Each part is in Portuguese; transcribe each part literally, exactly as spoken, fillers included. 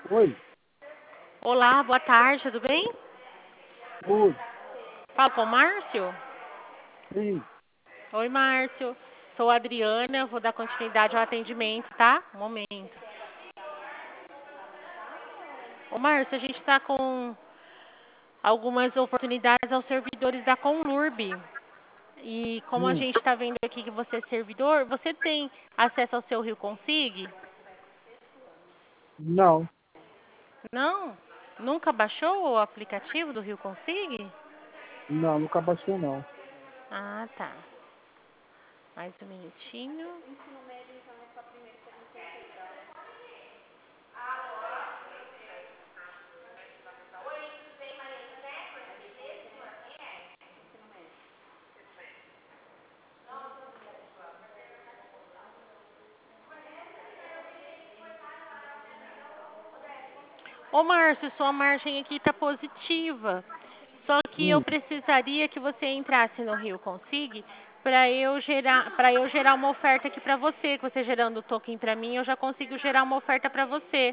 Oi, Olá, boa tarde, tudo bem? oi, Fala com o Márcio? sim, Oi, Márcio. Sou a Adriana, vou dar continuidade ao atendimento, tá? Um momento. Ô, Márcio, a gente está com algumas oportunidades aos servidores da Conlurb. E como a hum, gente está vendo aqui que você é servidor, você tem acesso ao seu Rio Consig? não, Não? Nunca baixou o aplicativo do Rio Consig? não, nunca baixei não. Ah, tá. Mais um minutinho. Ô, Márcio, sua margem aqui está positiva. Só que eu Hum, precisaria que você entrasse no Rio Consig para eu gerar, para eu gerar uma oferta aqui para você. Você gerando o token para mim, eu já consigo gerar uma oferta para você.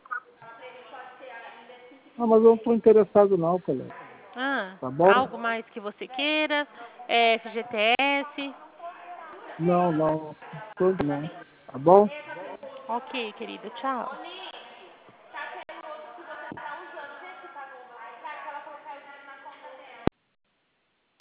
não, mas eu não estou interessado não, colega, Ah, tá bom? algo mais que você queira? É, F G T S? Não, não, tô não, tá bom? Ok, querido, tchau.